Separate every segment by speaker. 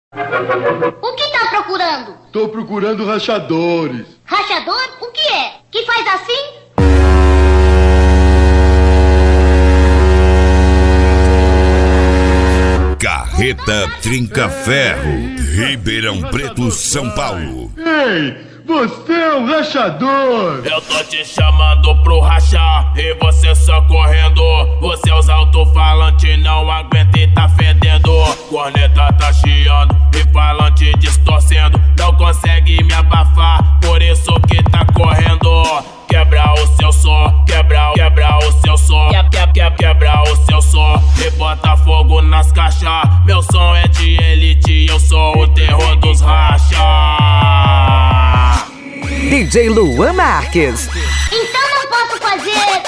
Speaker 1: O que tá procurando?
Speaker 2: Tô procurando rachadores.
Speaker 1: Rachador? O que é? Que faz assim?
Speaker 3: Carreta Trinca-Ferro, Ribeirão Preto, São Paulo.
Speaker 2: Ei, você é um rachador!
Speaker 4: Eu tô te chamando pro rachar e você só correndo. Os seus alto-falantes não aguenta e tá fedendo. Corneta tá chiando e falante distorcendo. Não consegue me abafar, por isso que tá correndo. Quebra o seu som, quebra o seu som, quebra o seu som e bota fogo nas caixas. Meu som é de elite, eu sou o terror dos racha.
Speaker 5: DJ Luan Marques.
Speaker 1: Então não posso fazer.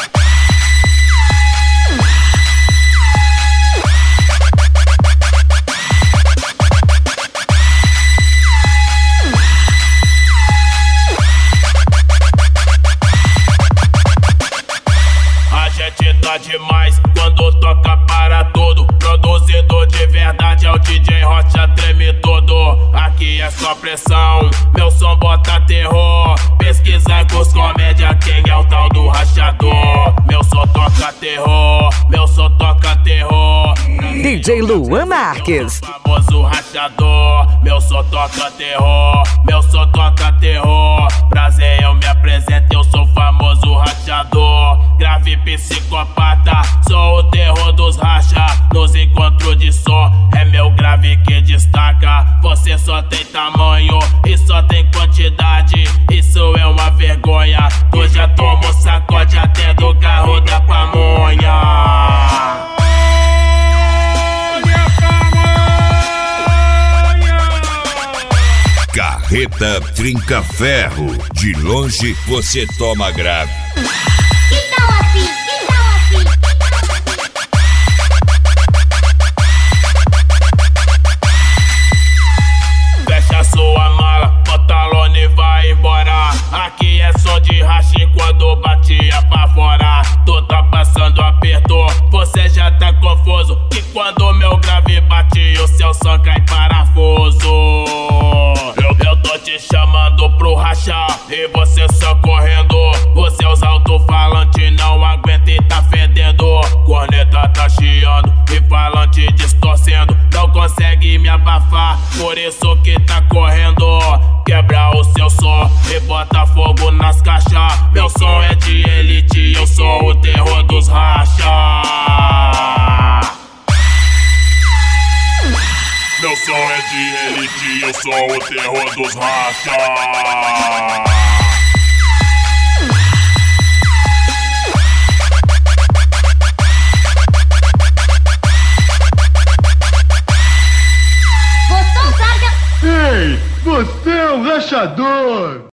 Speaker 4: A gente tá demais quando toca para tudo. Produzido de verdade é o DJ Rocha, treme todo. Aqui é só pressão, meu som bota terror. Pesquisa com os comédia, quem é o tal do rachador. Meu som toca terror, meu som toca terror.
Speaker 5: DJ Luan Marques.
Speaker 4: Famoso rachador, meu som toca terror, meu som toca terror. Prazer, eu me apresento, eu sou famoso rachador. Grave psicopata, sou o terror dos racha. Nos encontros de som, é meu grave que destaca. Você só tem tamanho e só tem quantidade, isso é uma vergonha. Tu já tomou sacode até do carro da pamonha.
Speaker 3: Carreta Trinca-Ferro, de longe você toma grave.
Speaker 1: Que tal assim? Que tal assim?
Speaker 4: Fecha sua mala, bota a lona e vai embora. Aqui é som de racha e quando batia pra fora. Tu tá passando aperto, você já tá confuso. Que quando meu grave bate, o seu som cai parafuso. Eu tô te chamando pro rachar e você só correndo. Os seus alto-falantes não aguenta e tá fedendo. Corneta tá chiando e falante distorcendo. Não consegue me abafar, por isso que tá correndo. Quebra o seu som e bota fogo nas caixas. Meu som é de elite, eu sou o terror dos racha. Meu som é de elite, eu sou o terror dos racha.
Speaker 1: Gostou, Sarja?
Speaker 2: Ei, você é um rachador!